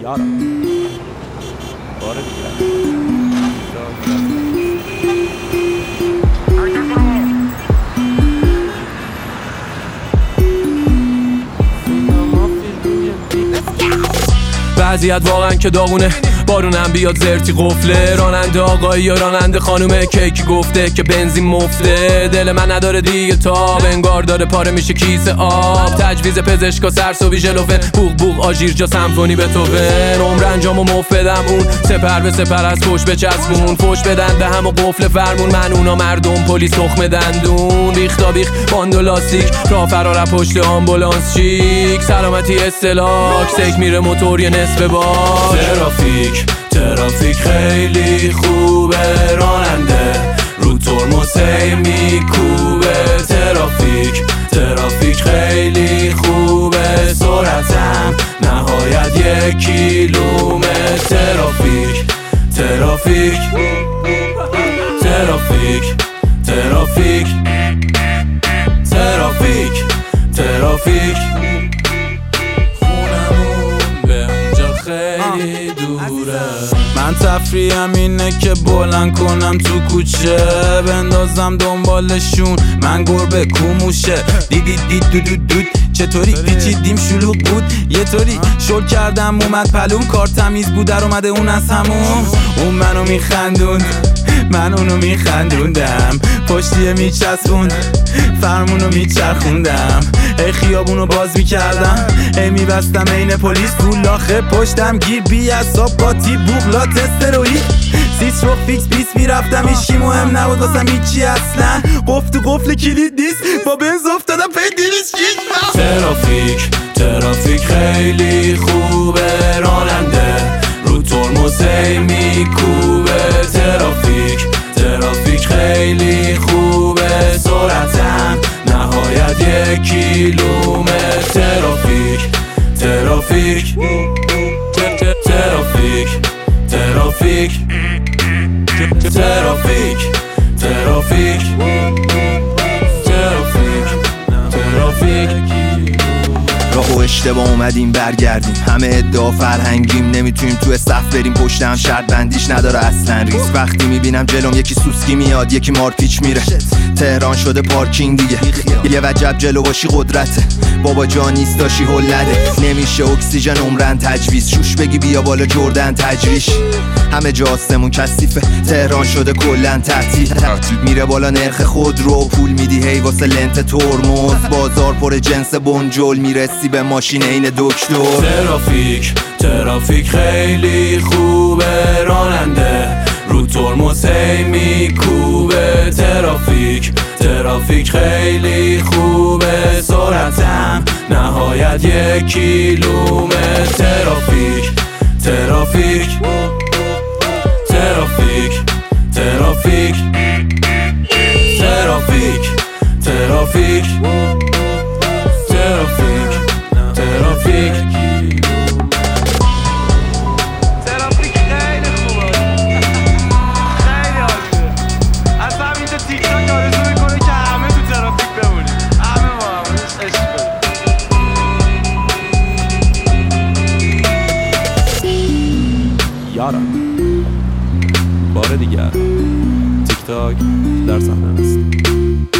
یارم باره دیگه وضعیت واقعا که داغونه، بارونم بیاد زرتی قفله، راننده آقایی یا راننده خانومه که کی گفته که بنزین مفته. دل من نداره دیگه تاب، انگار داره پاره میشه کیسه آب. تجویز پزشکا سرسوی ژلوفن، بوق بوق آژیر جا سمفونی بتوون. عمر انجامو مفدم اون سپر به سپر از پشت بچسبون، فوش بدن به هم و قفل فرمون. من اونا مردم پلیس تخم دندون، ریختا بیخ باند و لاستیک، راه فرار پشت آمبولانس چیک. سلامتی استلاک سک میره موتور یه نصف بار. ترافیک خیلی خوبه، راننده رو ترمز هی میکوبه. ترافیک خیلی خوبه، سرعتم نهایت 1 کیلومتر. ترافیک خونمون به اونجا خیلی دوره. من تفریحم اینه که بلند کنم تو کوچه، بندازم دنبالشون من گربه کوموشه. دود چطوری پیچیدیم شلوغ بود، یه طوری شل کردم اومد پلوم. کار تمیز بود در اومده اون از همون. اون منو میخندوند من اونو میخندوندم، پشتیه میچسبوند فرمونو میچرخوندم. ای خیابونو باز میکردم، ای میبستم عین پلیس. گولاخه پشتم گیر بی اصاب قاطی بوغلات استروئید. سیس رو فیکس پیس میرفتم، ایشکی مهم نبود واسم هیچی اصلا. قفل تو قفل کلید نیست، با بنز افتادم پی 206. ترافیک خیلی خوبه، راننده رو ترمز هی میکوبه. ترافیک خیلی خوبه، سرعتم نهایت 1 کیلومتر. ترافیک راه و اشتباه اومدیم برگردیم، همه ادعا فرهنگیم. نمیتونیم تو صف بریم پشت هم، شرط بندیش نداره اصلا ریس. وقتی میبینم جلوم یکی سوسکی میاد یکی مارپیچ میره. تهران شده پارکینگ دیگه، یه وجب جلو باشی قدرته. بابا جا نیست داشی هلده، نمیشه اکسیژن عمرن تجویز. شوش بگی بیا بالا جردن تجریش، همه جا آسمون کثیفه. تهران شده کلن تعطیل، میره بالا نرخ خود رو پول میدی هی واسه لنت ترمز. بازار پر جنس بنجل، میرسی به ماشین این دکتر. ترافیک خیلی خوبه، راننده رو ترمز هی میکوبه. ترافیک خیلی خوبه، سرعتم نهایت 1 کیلومتر. ترافیک یارم باره دیگر تیک تاک در صحنه است.